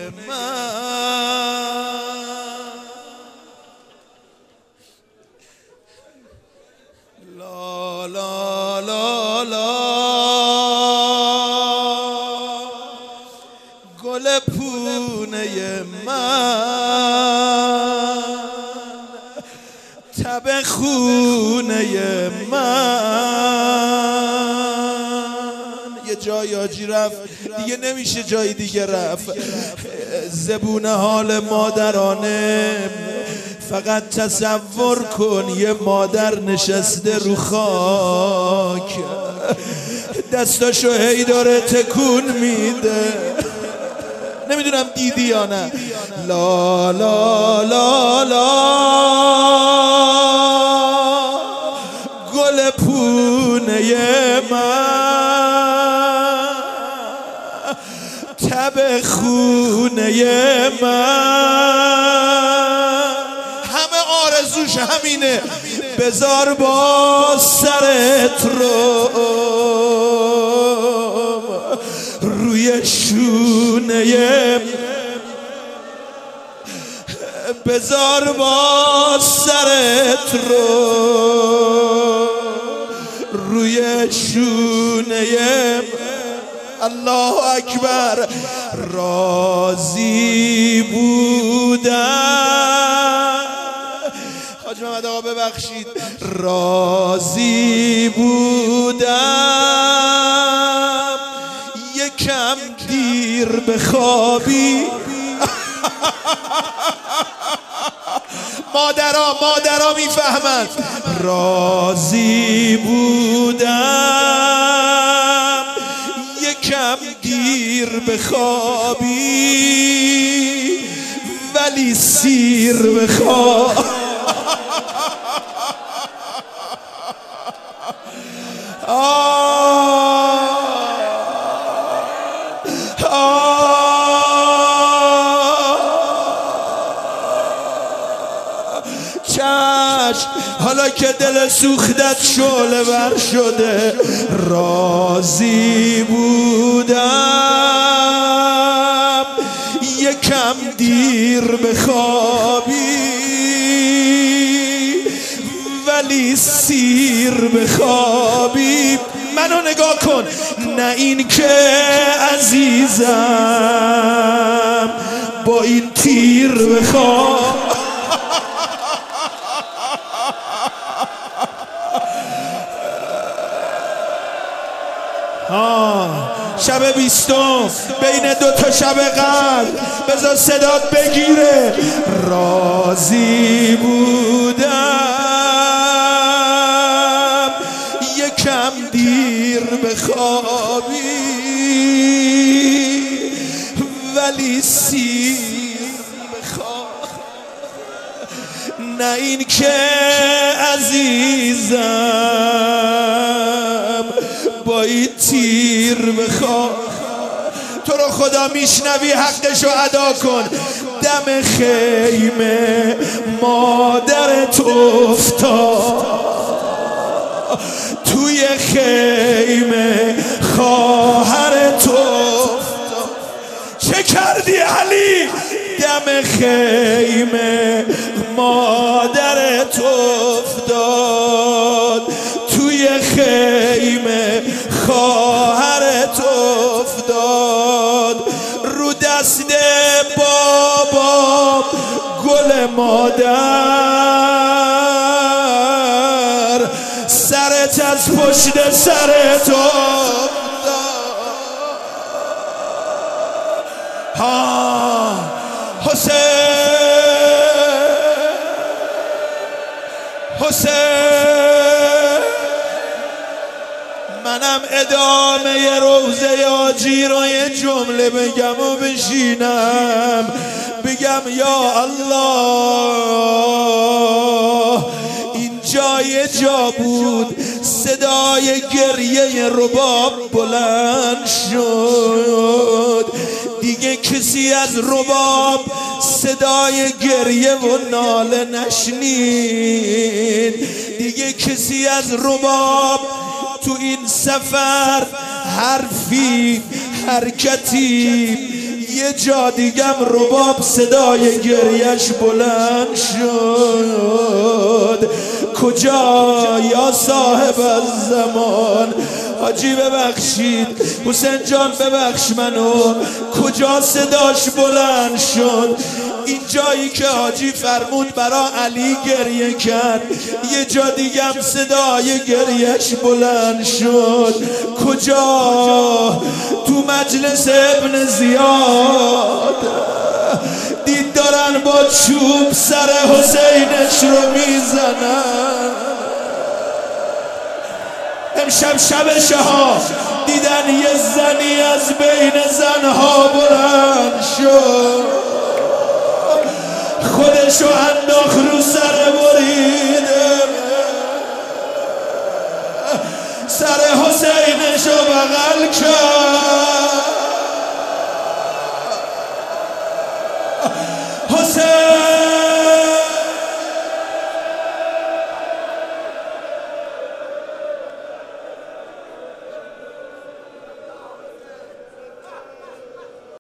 لا لا لا لا گل پونه من تب خونه من. یه جای آجی رفت دیگه نمیشه جای دیگه رفت. زبون حال مادرانه. فقط تصور کن یه مادر نشسته رو خاک دستاشو هی داره تکون میده. نمیدونم دیدی یا نه. لا لا لا لا گل پونه من تب خونه من. همه آرزوش همینه. بذار با سرت رو روی شونه، بذار با سرت رو روی شونه. الله اکبر. راضی بودم. حاج محمد آقا ببخشید. راضی بودم یکم دیر بخوابی. مادرها میفهمند. راضی بودم یکم دیر بخوابی ولی سیر بخواب. چشم حالا که دل سوختت شعله ور شده. راضی بودم یکم دیر بخوابی ولی سیر بخوابی. منو نگاه کن. نه این که عزیزم با این تیر بخواب. شب 20 بین دوتا شب قبل بذار صدات بگیره. راضی بودم یکم دیر بخوابی ولی سیر بخواب. نه این که عزیزم با این تیر بخواب. تو رو خدا میشنوی حقشو ادا کن. دم خیمه مادرت افتاد توی خیمه خواهرت افتاد. چه کردی علی؟ دم خیمه مادرت افتاد توی خیمه خواهرت افتاد. رو دست بابا گل مادر سرت از پشت سرت افتاد. حسین منم ادامه روزه آجی رو یه جمله بگم و بشینم بگم یا الله اینجا یه جا بود صدای گریه رباب بلند شد. دیگه کسی از رباب صدای گریه و ناله نشنید. دیگه کسی از رباب تو این سفر حرفی حرکتی یه جا دیگم رباب صدای گریش بلند شد. کجا یا صاحب الزمان؟ حاجی ببخشید، حسین جان ببخش منو، کجا صداش بلند شد؟ این جایی که حاجی فرمود برا علی گریه کرد، یه جا دیگم صدای گریهش بلند شد. کجا؟ تو مجلس ابن زیاد دید دارن با چوب سر حسینش رو میزنن. امشب شبشه ها دیدن یه زنی از بین زنها بلند شد، خودشو انداخت رو سر بریده، سر حسینشو بغل کرد.